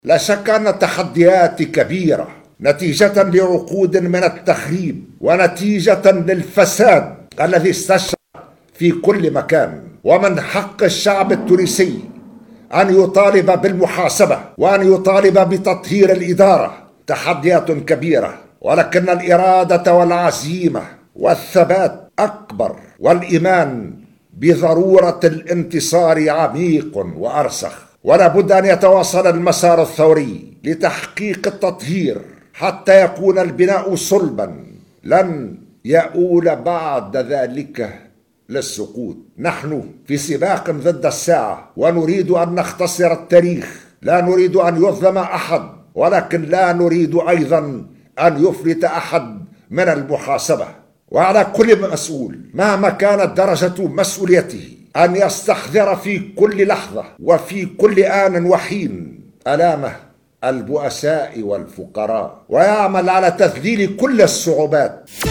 لا شك أن التحديات كبيرة نتيجة لعقود من التخريب ونتيجة للفساد الذي استشرى في كل مكان. ومن حق الشعب التونسي أن يطالب بالمحاسبة وأن يطالب بتطهير الإدارة. تحديات كبيرة، ولكن الإرادة والعزيمة والثبات أكبر، والإيمان بضرورة الانتصار عميق وأرسخ. ولا بد أن يتواصل المسار الثوري لتحقيق التطهير حتى يكون البناء صلبا لن يؤول بعد ذلك للسقوط. نحن في سباق ضد الساعة، ونريد أن نختصر التاريخ. لا نريد أن يظلم أحد، ولكن لا نريد أيضا أن يفلت أحد من المحاسبة. وعلى كل مسؤول مهما كانت درجة مسؤوليته أن يستحضر في كل لحظة وفي كل آن وحين آلامه البؤساء والفقراء، ويعمل على تذليل كل الصعوبات.